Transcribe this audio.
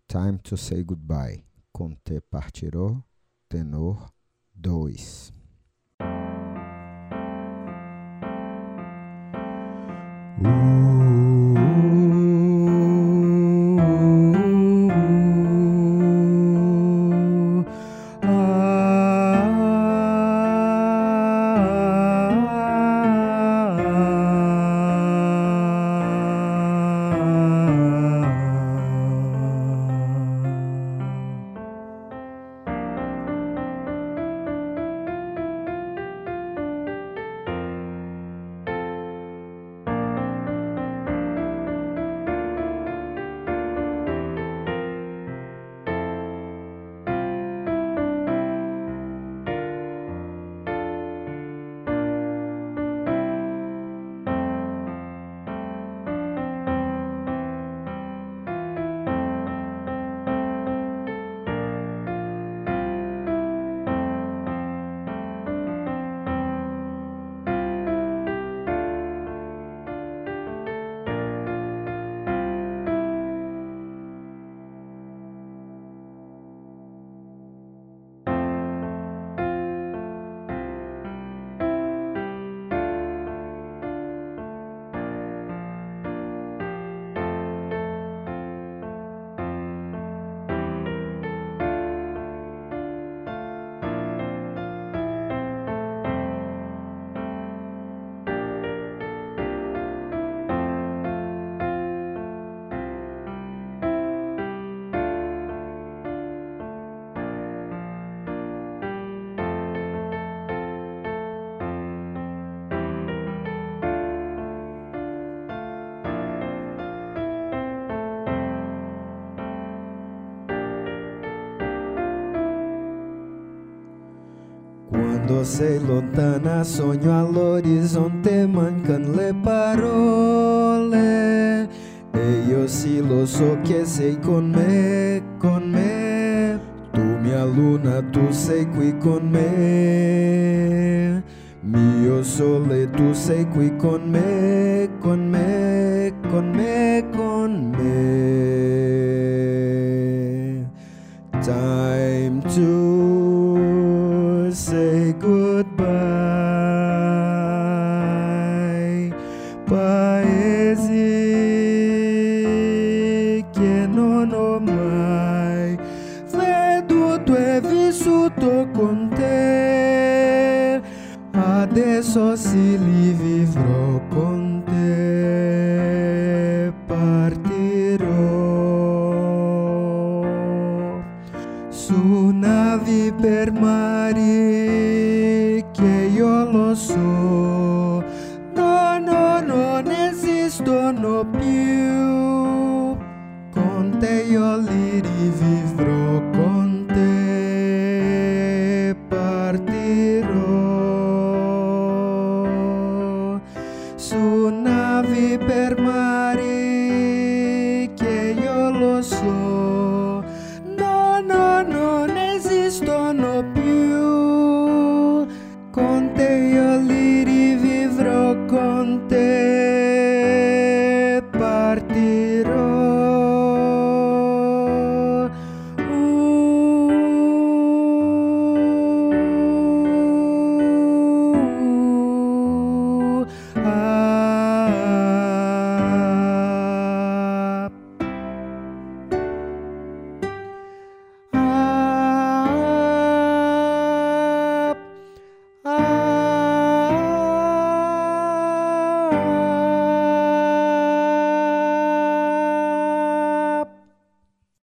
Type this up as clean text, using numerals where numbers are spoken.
Time to Say Goodbye, con te partirò, tenor 2. Quando sei lontana sogno all'orizzonte, mancano le parole e io sì lo so che sei con me, con me. Tu mia luna, tu sei qui con me, mio sole, tu sei qui con me, con me, con me, con me. Time to say goodbye, paesi che non ho mai veduto e vissuto con te, adesso sì li vivrò con te, partirò su navi per mari che io lo so, no, no, non esistono più, con te io li rivivrò, con te partirò su navi per mari che io lo so.